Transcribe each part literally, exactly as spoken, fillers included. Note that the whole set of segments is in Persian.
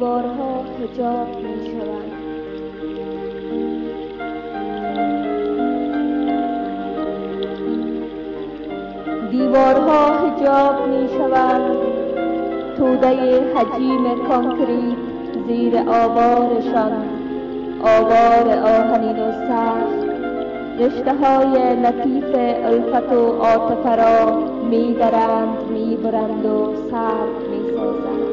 دیوارها حجاب می شوند. دیوارها حجاب می شوند، توده حجیم کانکریت زیر آوارشان آوار آهنین و سخت رشته های لطیف الفت و عاطفه را می درند، می برند و سرد می سازند.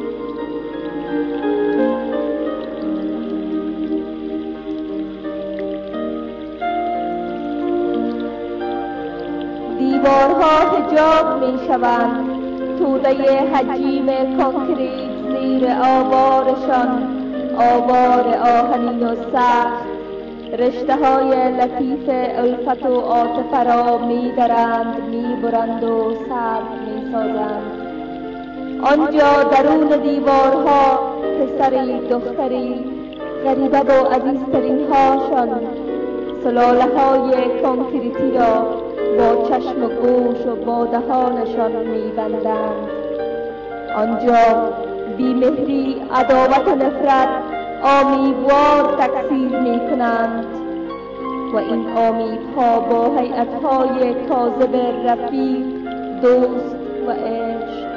دیوارها حجاب می شوند، توده حجیم کانکریت زیر آوارشان آوار آهنین و سخت رشته های لطیف الفت و عاطفه را می درند، می برند و سرد می سازند. آنجا درون دیوارها پسری دختری غریبه و عزیزترین هاشان سلاله های کانکریتی را با چشم و گوش و با دهانشان می بندند. آنجا بیمهری، عداوت و نفرت آمیبوار تکثیر می کنند و این آمیبها با هیئت‌های کاذب رفیق، دوست و عشق.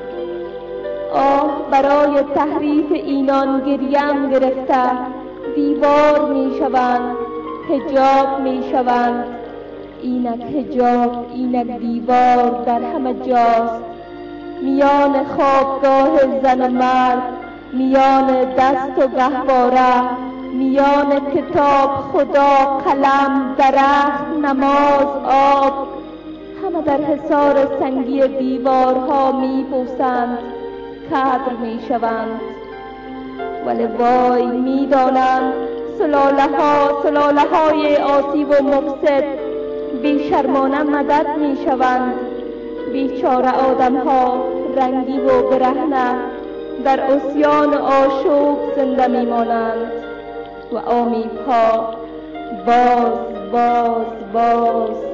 آه برای تحریف اینان گریم گرفته، دیوار می شوند، حجاب می شوند. اینک حجاب، اینک دیوار در همه جاست، میان خوابگاه زن و مرد، میان دست و گهواره، میان کتاب، خدا، قلم، درخت، نماز، آب، همه در حصار سنگی دیوارها می پوسند، کدر می شوند. ولی وای می دانند سلاله ها، سلاله های آسیب و مفسد بیشرمانه مدد می شوند. بیچاره آدم ها رنگی و برهنه در عصیان آشوب زنده می مانند و آمیب ها باز باز باز